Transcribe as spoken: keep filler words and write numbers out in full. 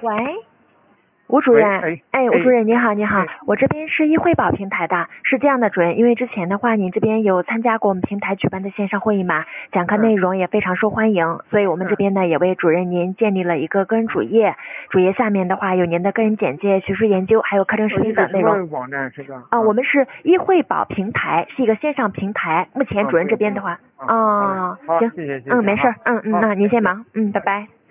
喂，吴主任， 哎哎，吴主任你好，你好，我这边是易惠宝平台的，是这样的主任，因为之前的话您这边有参加过我们平台举办的线上会议嘛，讲课内容也非常受欢迎，所以我们这边呢也为主任您建立了一个个人主页，主页下面的话有您的个人简介、学术研究，还有课程视频的内容。 什么网站是吧？ 啊，我们是易惠宝平台，是一个线上平台。目前主任这边的话，哦， 好， 行， 谢谢，谢谢， 嗯，没事，嗯嗯，那您先忙，嗯，拜拜。